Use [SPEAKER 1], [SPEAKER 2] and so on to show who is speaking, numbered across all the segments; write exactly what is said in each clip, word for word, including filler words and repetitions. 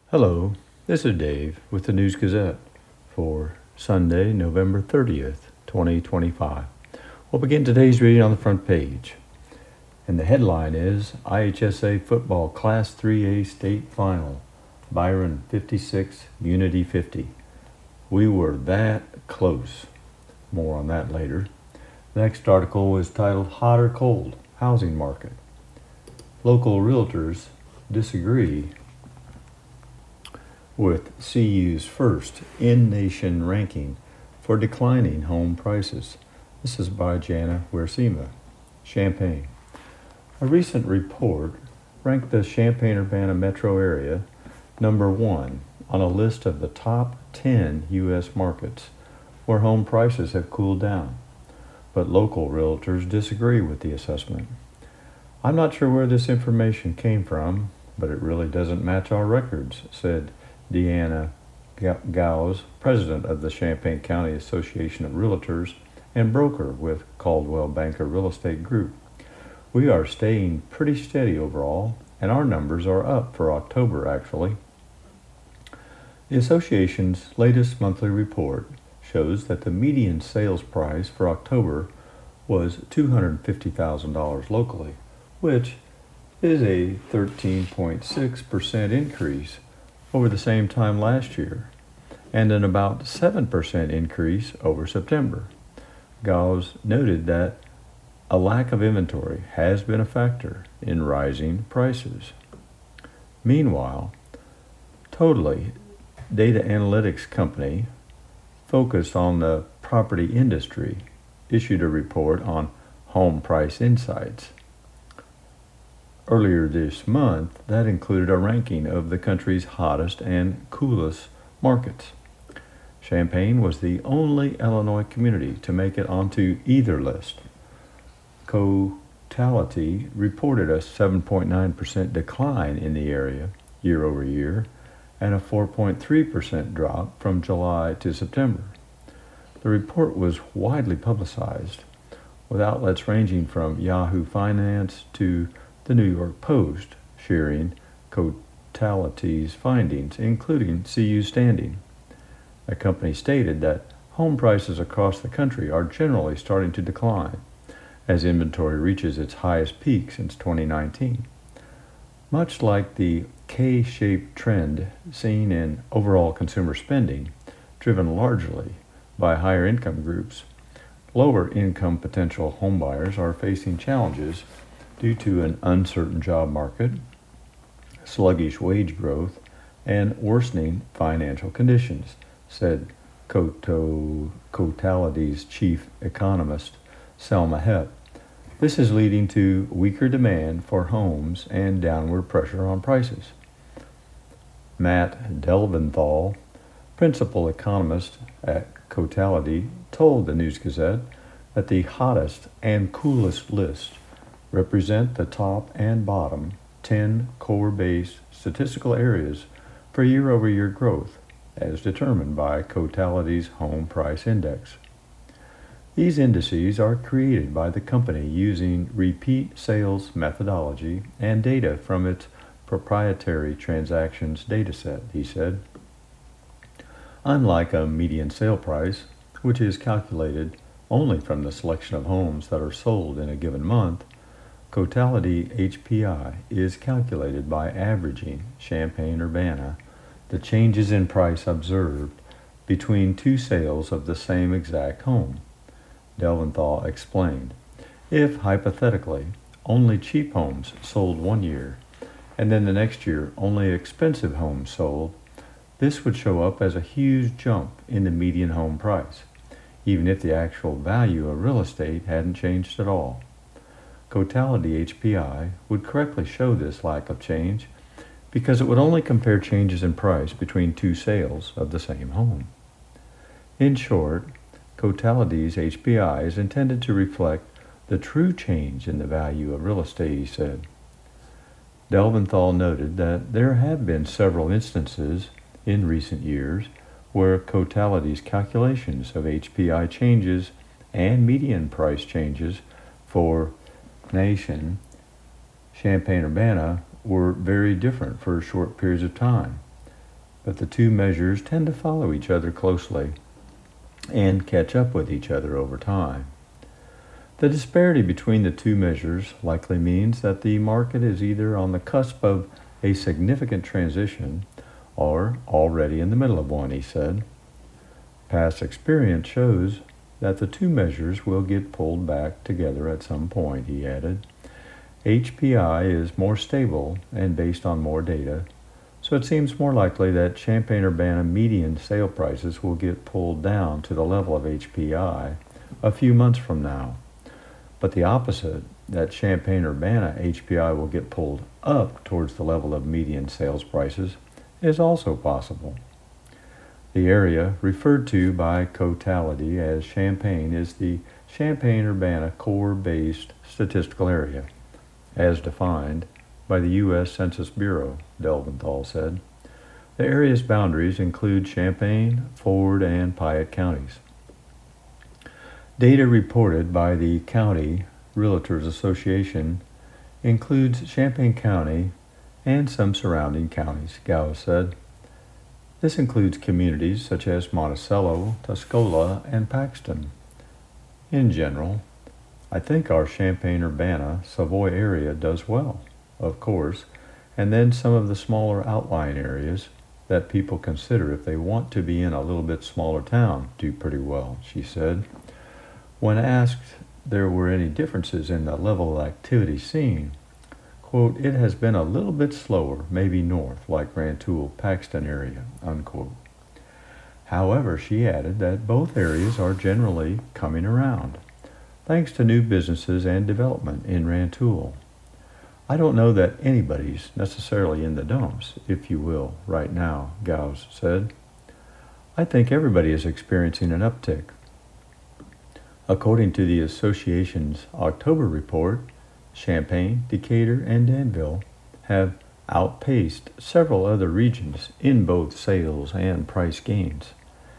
[SPEAKER 1] Hello, this is Dave with the News Gazette for Sunday, November thirtieth, twenty twenty-five. We'll begin today's reading on the front page. And the headline is I H S A Football Class three A State Final, Byron fifty-six, Unity fifty. We were that close. More on that later. The next article was titled Hot or Cold, Housing Market. Local realtors disagree with C U's first in-nation ranking for declining home prices. This is by Jana Wersima, Champaign. A recent report ranked the Champaign-Urbana metro area number one on a list of the top ten U S markets where home prices have cooled down. But local realtors disagree with the assessment. I'm not sure where this information came from, but it really doesn't match our records, said Deanna Gauss, president of the Champaign County Association of Realtors and broker with Coldwell Banker Real Estate Group. We are staying pretty steady overall, and our numbers are up for October, actually. The association's latest monthly report shows that the median sales price for October was two hundred fifty thousand dollars locally, which is a thirteen point six percent increase over the same time last year, and an about seven percent increase over September. Gauss noted that a lack of inventory has been a factor in rising prices. Meanwhile, Totally, data analytics company focused on the property industry, issued a report on home price insights. Earlier this month, that included a ranking of the country's hottest and coolest markets. Champaign was the only Illinois community to make it onto either list. Cotality reported a seven point nine percent decline in the area year over year and a four point three percent drop from July to September. The report was widely publicized, with outlets ranging from Yahoo Finance to the New York Post sharing Cotality's findings, including C U's standing. The company stated that home prices across the country are generally starting to decline as inventory reaches its highest peak since twenty nineteen. Much like the K-shaped trend seen in overall consumer spending, driven largely by higher income groups, lower income potential homebuyers are facing challenges due to an uncertain job market, sluggish wage growth, and worsening financial conditions, said Coto, Cotality's chief economist, Selma Hepp. This is leading to weaker demand for homes and downward pressure on prices. Matt Delventhal, principal economist at Cotality, told the News Gazette that the hottest and coolest lists represent the top and bottom ten core-based statistical areas for year-over-year growth, as determined by Cotality's Home Price Index. These indices are created by the company using repeat sales methodology and data from its proprietary transactions dataset, he said. Unlike a median sale price, which is calculated only from the selection of homes that are sold in a given month, Cotality H P I is calculated by averaging Champaign-Urbana the changes in price observed between two sales of the same exact home. Delventhal explained, if hypothetically only cheap homes sold one year and then the next year only expensive homes sold, this would show up as a huge jump in the median home price, even if the actual value of real estate hadn't changed at all. Cotality H P I would correctly show this lack of change because it would only compare changes in price between two sales of the same home. In short, Cotality's H P I is intended to reflect the true change in the value of real estate, he said. Delventhal noted that there have been several instances in recent years where Cotality's calculations of H P I changes and median price changes for nation Champaign-Urbana were very different for short periods of time. but the two measures tend to follow each other closely and catch up with each other over time. The disparity between the two measures likely means that the market is either on the cusp of a significant transition or already in the middle of one, he said. Past experience shows that the two measures will get pulled back together at some point, he added. H P I is more stable and based on more data, so it seems more likely that Champaign-Urbana median sale prices will get pulled down to the level of H P I a few months from now. But the opposite, that Champaign-Urbana H P I will get pulled up towards the level of median sales prices, is also possible. The area referred to by Cotality as Champaign is the Champaign-Urbana core-based statistical area, as defined by the U S Census Bureau, Delventhal said. The area's boundaries include Champaign, Ford, and Piatt counties. Data reported by the County Realtors Association includes Champaign County and some surrounding counties, Gauss said. This includes communities such as Monticello, Tuscola, and Paxton. In general, I think our Champaign-Urbana, Savoy area does well, of course, and then some of the smaller outlying areas that people consider if they want to be in a little bit smaller town do pretty well, she said. When asked there were any differences in the level of activity seen, quote, it has been a little bit slower, maybe north, like Rantoul, Paxton area, unquote. However, she added that both areas are generally coming around, thanks to new businesses and development in Rantoul. I don't know that anybody's necessarily in the dumps, if you will, right now, Gauss said. I think everybody is experiencing an uptick. According to the association's October report, Champaign, Decatur, and Danville have outpaced several other regions in both sales and price gains.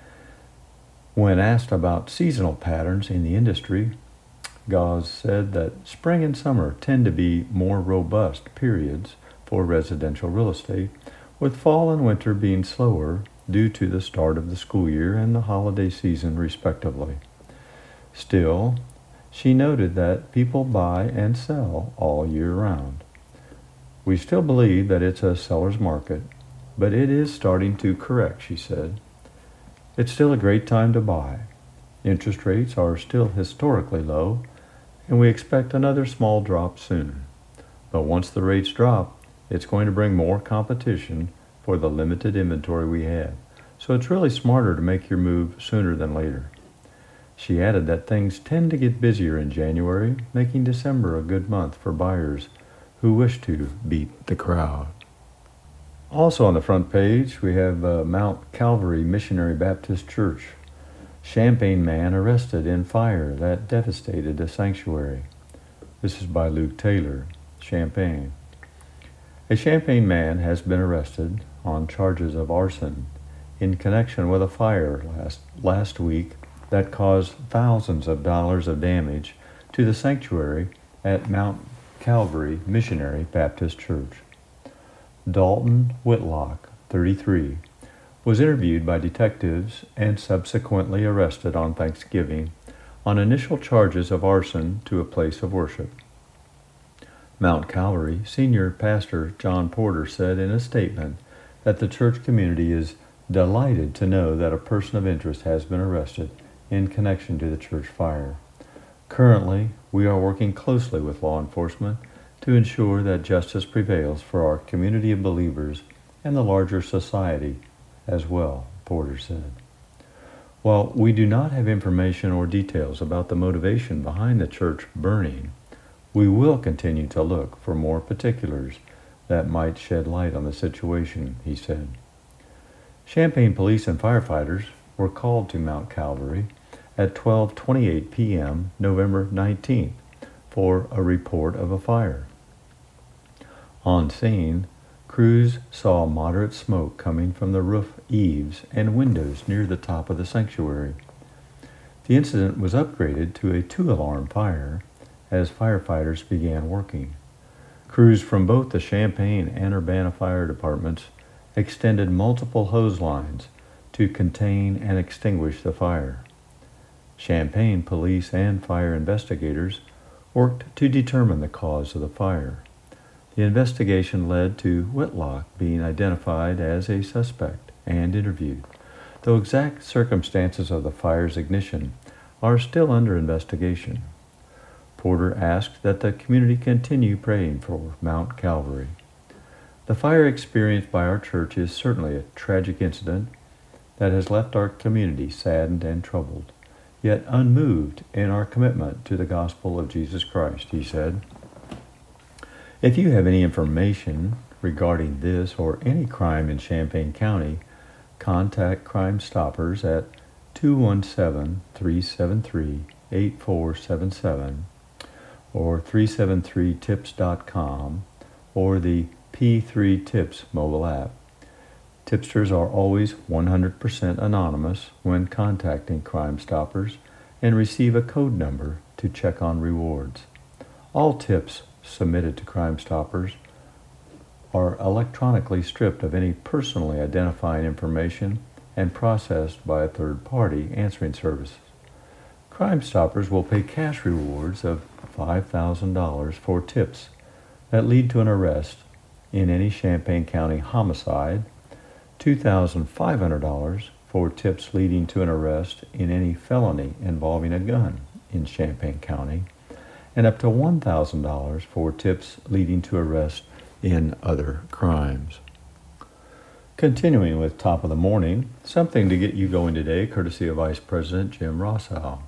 [SPEAKER 1] When asked about seasonal patterns in the industry, Gauss said that spring and summer tend to be more robust periods for residential real estate, with fall and winter being slower due to the start of the school year and the holiday season, respectively. Still, she noted that people buy and sell all year round. We still believe that it's a seller's market, but it is starting to correct, she said. It's still a great time to buy. Interest rates are still historically low, and we expect another small drop soon. But once the rates drop, it's going to bring more competition for the limited inventory we have. So it's really smarter to make your move sooner than later. She added that things tend to get busier in January, making December a good month for buyers who wish to beat the crowd. Also on the front page, we have uh, Mount Calvary Missionary Baptist Church. Champaign man arrested in fire that devastated a sanctuary. This is by Luke Taylor, Champaign. A Champaign man has been arrested on charges of arson in connection with a fire last, last week that caused thousands of dollars of damage to the sanctuary at Mount Calvary Missionary Baptist Church. Dalton Whitlock, thirty-three, was interviewed by detectives and subsequently arrested on Thanksgiving on initial charges of arson to a place of worship. Mount Calvary Senior Pastor John Porter said in a statement that the church community is delighted to know that a person of interest has been arrested in connection to the church fire. Currently, we are working closely with law enforcement to ensure that justice prevails for our community of believers and the larger society as well, Porter said. While we do not have information or details about the motivation behind the church burning, we will continue to look for more particulars that might shed light on the situation, he said. Champaign police and firefighters were called to Mount Calvary at twelve twenty-eight p.m. November nineteenth for a report of a fire. On scene, crews saw moderate smoke coming from the roof eaves and windows near the top of the sanctuary. The incident was upgraded to a two-alarm fire as firefighters began working. Crews from both the Champaign and Urbana fire departments extended multiple hose lines to contain and extinguish the fire. Champaign police and fire investigators worked to determine the cause of the fire. The investigation led to Whitlock being identified as a suspect and interviewed, though exact circumstances of the fire's ignition are still under investigation. Porter asked that the community continue praying for Mount Calvary. The fire experienced by our church is certainly a tragic incident that has left our community saddened and troubled, yet unmoved in our commitment to the gospel of Jesus Christ, he said. If you have any information regarding this or any crime in Champaign County, contact Crime Stoppers at two one seven, three seven three, eight four seven seven or three seven three tips dot com or the P three Tips mobile app. Tipsters are always one hundred percent anonymous when contacting Crime Stoppers and receive a code number to check on rewards. All tips submitted to Crime Stoppers are electronically stripped of any personally identifying information and processed by a third-party answering service. Crime Stoppers will pay cash rewards of five thousand dollars for tips that lead to an arrest in any Champaign County homicide, two thousand five hundred dollars for tips leading to an arrest in any felony involving a gun in Champaign County, and up to one thousand dollars for tips leading to arrest in other crimes. Continuing with Top of the Morning, something to get you going today, courtesy of Vice President Jim Rossow.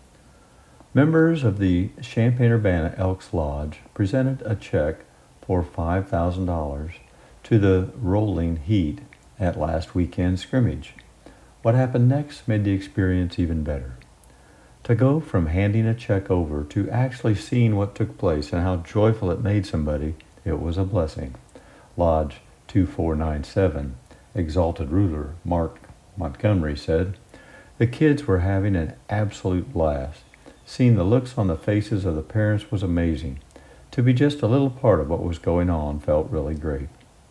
[SPEAKER 1] Members of the Champaign-Urbana Elks Lodge presented a check for five thousand dollars to the Rolling Heat at last weekend's scrimmage. What happened next made the experience even better. To go from handing a check over to actually seeing what took place and how joyful it made somebody, it was a blessing. Lodge two four nine seven, Exalted Ruler Mark Montgomery said, "The kids were having an absolute blast. Seeing the looks on the faces of the parents was amazing. To be just a little part of what was going on felt really great."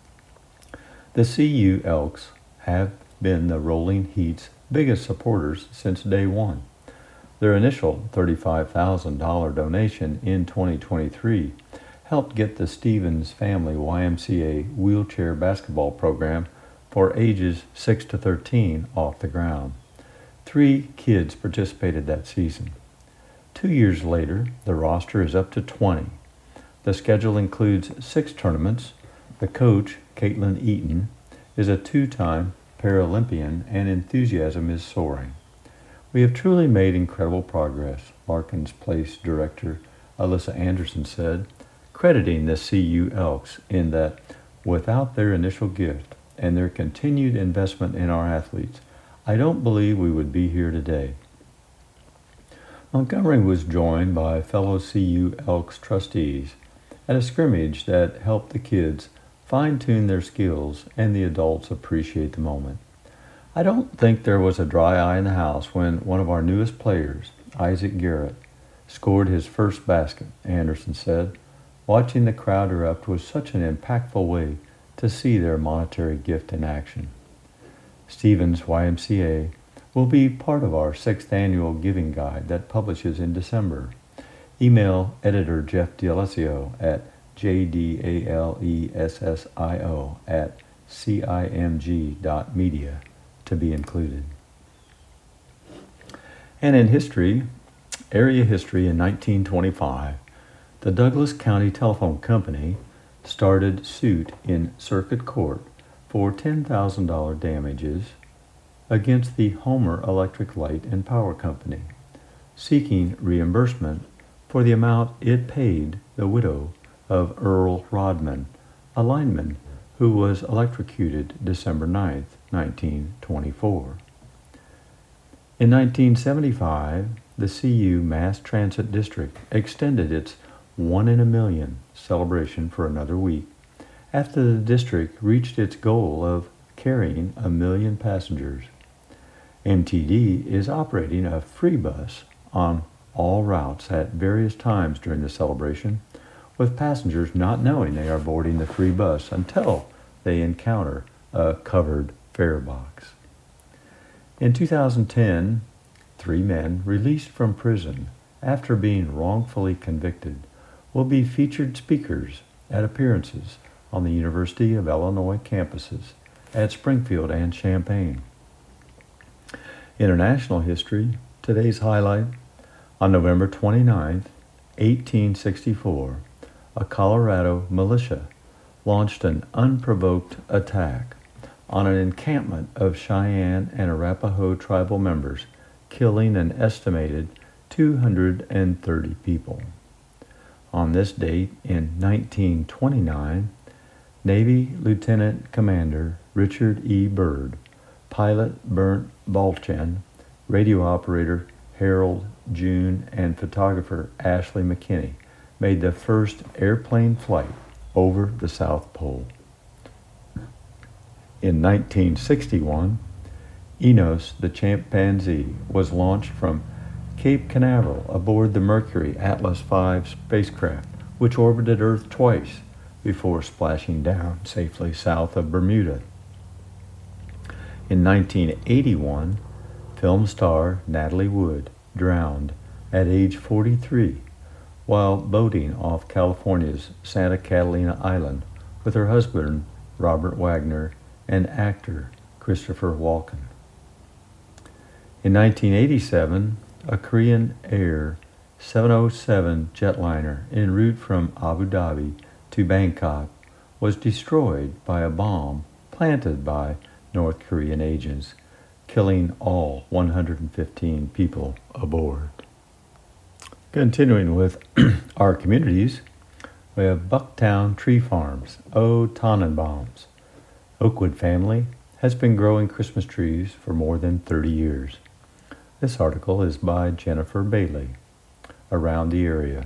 [SPEAKER 1] The C U Elks have been the Rolling Heat's biggest supporters since day one. Their initial thirty-five thousand dollars donation in twenty twenty-three helped get the Stevens Family Y M C A wheelchair basketball program for ages six to thirteen off the ground. Three kids participated that season. Two years later, the roster is up to twenty. The schedule includes six tournaments. The coach, Caitlin Eaton, is a two-time Paralympian and enthusiasm is soaring. "We have truly made incredible progress," Larkins Place Director Alyssa Anderson said, crediting the C U Elks in that without their initial gift and their continued investment in our athletes, I don't believe we would be here today. Montgomery was joined by fellow C U Elks trustees at a scrimmage that helped the kids fine-tune their skills and the adults appreciate the moment. "I don't think there was a dry eye in the house when one of our newest players, Isaac Garrett, scored his first basket," Anderson said. "Watching the crowd erupt was such an impactful way to see their monetary gift in action." Stevens Y M C A will be part of our sixth annual giving guide that publishes in December. Email editor Jeff D'Alessio at j d a l e s s i o at c i m g dot media to be included. And in history, area history in nineteen twenty-five, the Douglas County Telephone Company started suit in circuit court for ten thousand dollars damages against the Homer Electric Light and Power Company, seeking reimbursement for the amount it paid the widow of Earl Rodman, a lineman who was electrocuted December ninth, nineteen twenty-four. In nineteen seventy-five, the C U Mass Transit District extended its one in a million celebration for another week after the district reached its goal of carrying a million passengers. M T D is operating a free bus on all routes at various times during the celebration, with passengers not knowing they are boarding the free bus until they encounter a covered fare box. In two thousand ten, three men released from prison after being wrongfully convicted will be featured speakers at appearances on the University of Illinois campuses at Springfield and Champaign. International history, today's highlight: on November twenty-ninth, eighteen sixty-four, a Colorado militia launched an unprovoked attack on an encampment of Cheyenne and Arapaho tribal members, killing an estimated two hundred thirty people. On this date in nineteen twenty-nine, Navy Lieutenant Commander Richard E. Byrd, pilot Bernd Balchen, radio operator Harold June, and photographer Ashley McKinney made the first airplane flight over the South Pole. In nineteen sixty-one, Enos the chimpanzee was launched from Cape Canaveral aboard the Mercury Atlas five spacecraft, which orbited Earth twice before splashing down safely south of Bermuda. In nineteen eighty-one, film star Natalie Wood drowned at age forty-three while boating off California's Santa Catalina Island with her husband Robert Wagner and actor Christopher Walken. In nineteen eighty-seven, a Korean Air seven oh seven jetliner en route from Abu Dhabi to Bangkok was destroyed by a bomb planted by North Korean agents, killing all one hundred fifteen people aboard. Continuing with our communities, we have Bucktown Tree Farms, O Tannenbaums. Oakwood family has been growing Christmas trees for more than thirty years. This article is by Jennifer Bailey. Around the area.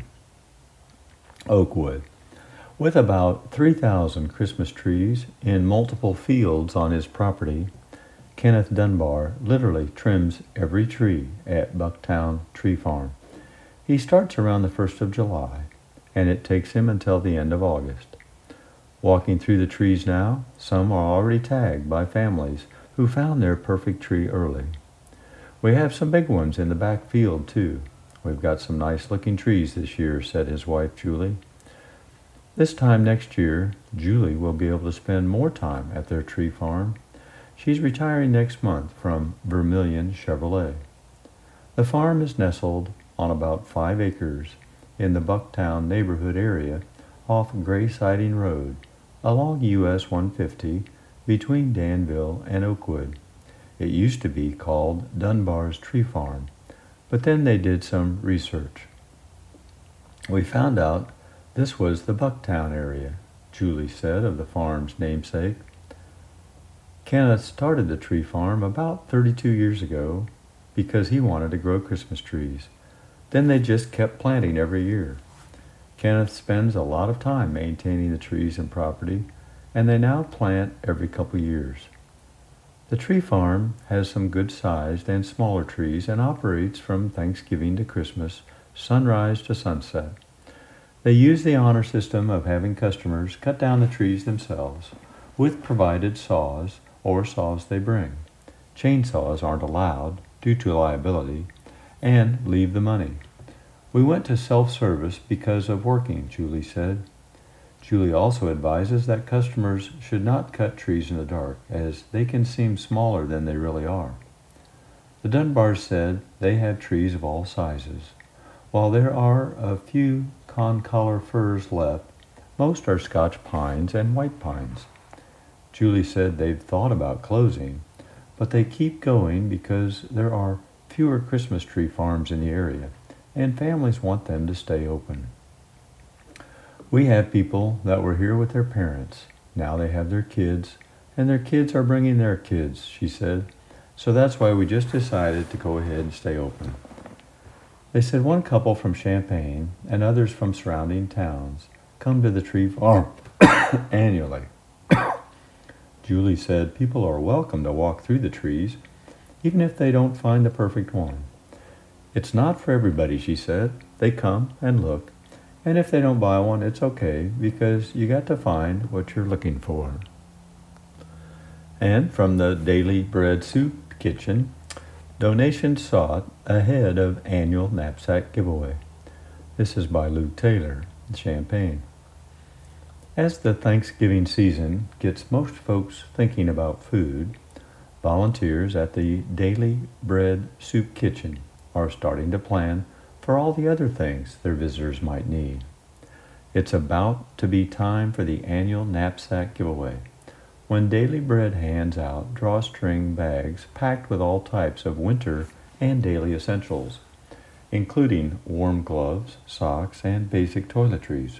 [SPEAKER 1] Oakwood. With about three thousand Christmas trees in multiple fields on his property, Kenneth Dunbar literally trims every tree at Bucktown Tree Farm. He starts around the first of July, and it takes him until the end of August. Walking through the trees now, some are already tagged by families who found their perfect tree early. We have some big ones in the back field, too. We've got some nice-looking trees this year, said his wife, Julie. This time next year, Julie will be able to spend more time at their tree farm. She's retiring next month from Vermilion Chevrolet. The farm is nestled on about five acres in the Bucktown neighborhood area off Gray Siding Road along U S one fifty between Danville and Oakwood. It used to be called Dunbar's Tree Farm, but then they did some research. We found out this was the Bucktown area, Julie said of the farm's namesake. Kenneth started the tree farm about thirty-two years ago because he wanted to grow Christmas trees. Then they just kept planting every year. Kenneth spends a lot of time maintaining the trees and property, and they now plant every couple years. The tree farm has some good-sized and smaller trees and operates from Thanksgiving to Christmas, sunrise to sunset. They use the honor system of having customers cut down the trees themselves with provided saws or saws they bring. Chainsaws aren't allowed due to liability, and leave the money. We went to self-service because of working, Julie said. Julie also advises that customers should not cut trees in the dark, as they can seem smaller than they really are. The Dunbars said they have trees of all sizes. While there are a few concolor firs left, most are Scotch pines and white pines. Julie said they've thought about closing, but they keep going because there are fewer Christmas tree farms in the area, and families want them to stay open. We have people that were here with their parents. Now they have their kids, and their kids are bringing their kids, she said. So that's why we just decided to go ahead and stay open. They said one couple from Champaign and others from surrounding towns come to the tree farm annually. Julie said people are welcome to walk through the trees, even if they don't find the perfect one. It's not for everybody, she said. They come and look, and if they don't buy one, it's okay, because you got to find what you're looking for. And from the Daily Bread Soup Kitchen, donations sought ahead of annual knapsack giveaway. This is by Luke Taylor, Champaign. As the Thanksgiving season gets most folks thinking about food, volunteers at the Daily Bread Soup Kitchen are starting to plan for all the other things their visitors might need. It's about to be time for the annual knapsack giveaway, when Daily Bread hands out drawstring bags packed with all types of winter and daily essentials, including warm gloves, socks, and basic toiletries.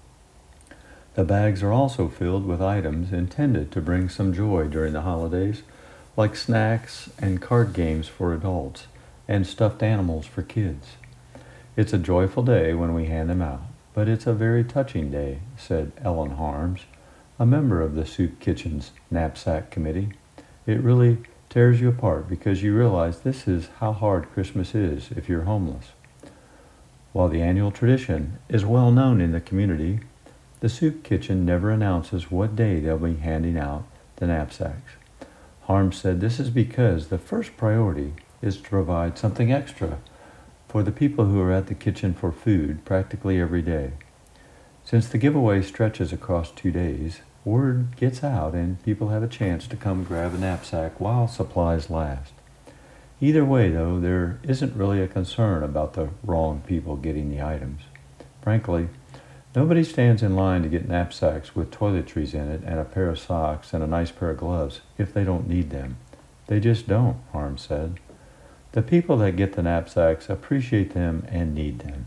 [SPEAKER 1] The bags are also filled with items intended to bring some joy during the holidays, like snacks and card games for adults and stuffed animals for kids. It's a joyful day when we hand them out, but it's a very touching day, said Ellen Harms, a member of the Soup Kitchen's Knapsack Committee. It really tears you apart because you realize this is how hard Christmas is if you're homeless. While the annual tradition is well known in the community, the Soup Kitchen never announces what day they'll be handing out the knapsacks. Harms said this is because the first priority is to provide something extra for the people who are at the kitchen for food practically every day. Since the giveaway stretches across two days, word gets out and people have a chance to come grab a knapsack while supplies last. Either way, though, there isn't really a concern about the wrong people getting the items. Frankly, nobody stands in line to get knapsacks with toiletries in it and a pair of socks and a nice pair of gloves if they don't need them. They just don't, Harms said. The people that get the knapsacks appreciate them and need them.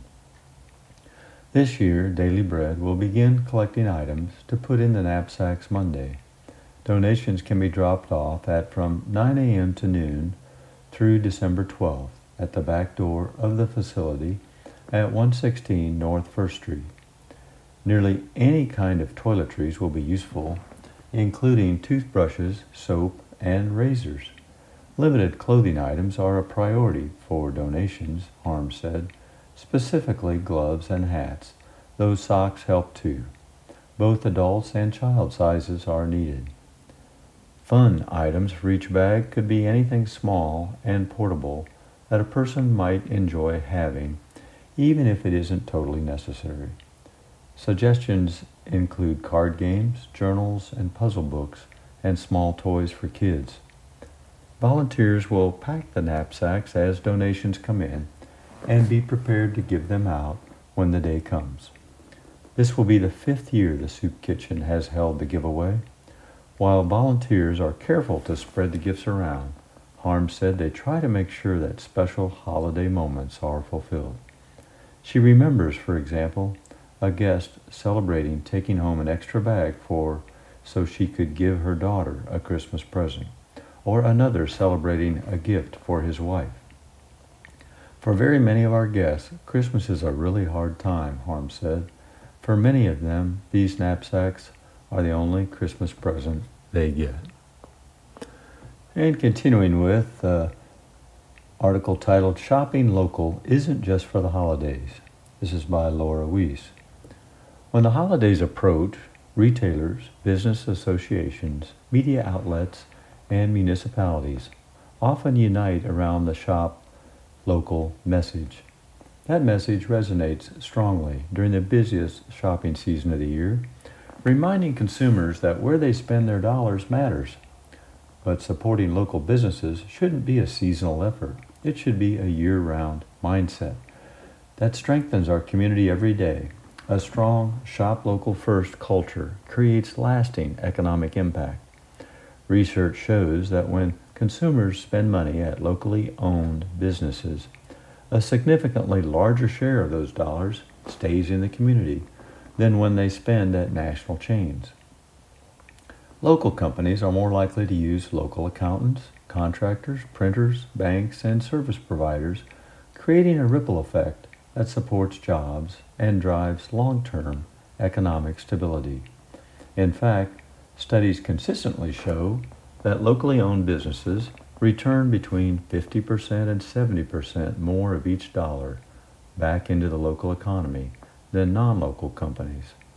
[SPEAKER 1] This year, Daily Bread will begin collecting items to put in the knapsacks Monday. Donations can be dropped off at from nine a.m. to noon through December twelfth at the back door of the facility at one sixteen North First Street. Nearly any kind of toiletries will be useful, including toothbrushes, soap, and razors. Limited clothing items are a priority for donations, Harms said, specifically gloves and hats. Those socks help too. Both adults and child sizes are needed. Fun items for each bag could be anything small and portable that a person might enjoy having, even if it isn't totally necessary. Suggestions include card games, journals, and puzzle books, and small toys for kids. Volunteers will pack the knapsacks as donations come in and be prepared to give them out when the day comes. This will be the fifth year the Soup Kitchen has held the giveaway. While volunteers are careful to spread the gifts around, Harms said they try to make sure that special holiday moments are fulfilled. She remembers, for example, a guest celebrating taking home an extra bag for so she could give her daughter a Christmas present, or another celebrating a gift for his wife. For very many of our guests, Christmas is a really hard time, Harms said. For many of them, these knapsacks are the only Christmas present they get. And continuing with the article titled Shopping Local Isn't Just for the Holidays. This is by Laura Weiss. When the holidays approach, retailers, business associations, media outlets, and municipalities often unite around the shop local message. That message resonates strongly during the busiest shopping season of the year, reminding consumers that where they spend their dollars matters. But supporting local businesses shouldn't be a seasonal effort. It should be a year-round mindset that strengthens our community every day. A strong shop local first culture creates lasting economic impact. Research shows that when consumers spend money at locally owned businesses, a significantly larger share of those dollars stays in the community than when they spend at national chains. Local companies are more likely to use local accountants, contractors, printers, banks, and service providers, creating a ripple effect that supports jobs and drives long-term economic stability. In fact, studies consistently show that locally owned businesses return between fifty percent and seventy percent more of each dollar back into the local economy than non-local companies,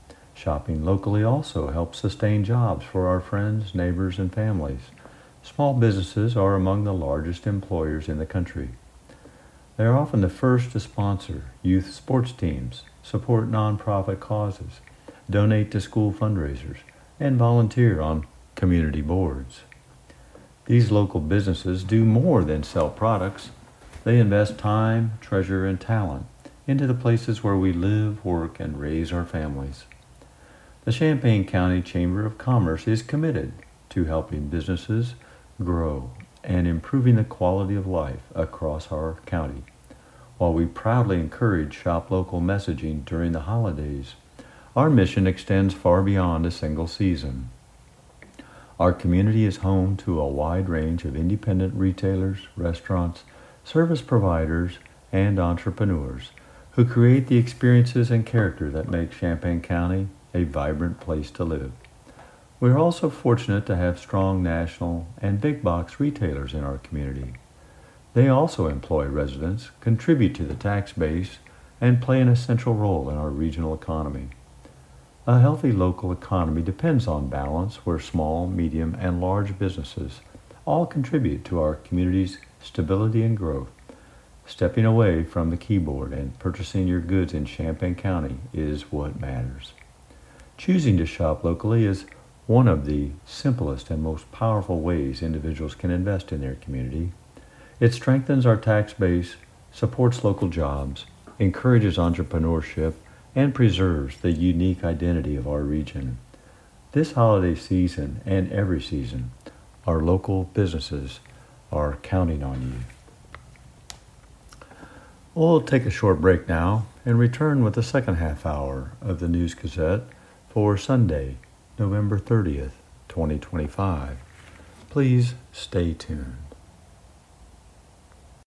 [SPEAKER 1] Shopping locally also helps sustain jobs for our friends, neighbors, and families. Small businesses are among the largest employers in the country. They are often the first to sponsor youth sports teams, support nonprofit causes, donate to school fundraisers, and volunteer on community boards. These local businesses do more than sell products. They invest time, treasure, and talent into the places where we live, work, and raise our families. The Champaign County Chamber of Commerce is committed to helping businesses grow and improving the quality of life across our county. While we proudly encourage shop local messaging during the holidays, our mission extends far beyond a single season. Our community is home to a wide range of independent retailers, restaurants, service providers, and entrepreneurs who create the experiences and character that make Champaign County a vibrant place to live. We are also fortunate to have strong national and big box retailers in our community. They also employ residents, contribute to the tax base, and play an essential role in our regional economy. A healthy local economy depends on balance where small, medium, and large businesses all contribute to our community's stability and growth. Stepping away from the keyboard and purchasing your goods in Champaign County is what matters. Choosing to shop locally is one of the simplest and most powerful ways individuals can invest in their community. It strengthens our tax base, supports local jobs, encourages entrepreneurship, and preserves the unique identity of our region. This holiday season and every season, our local businesses are counting on you. We'll take a short break now and return with the second half hour of the News Gazette for Sunday, November thirtieth, twenty twenty-five. Please stay tuned.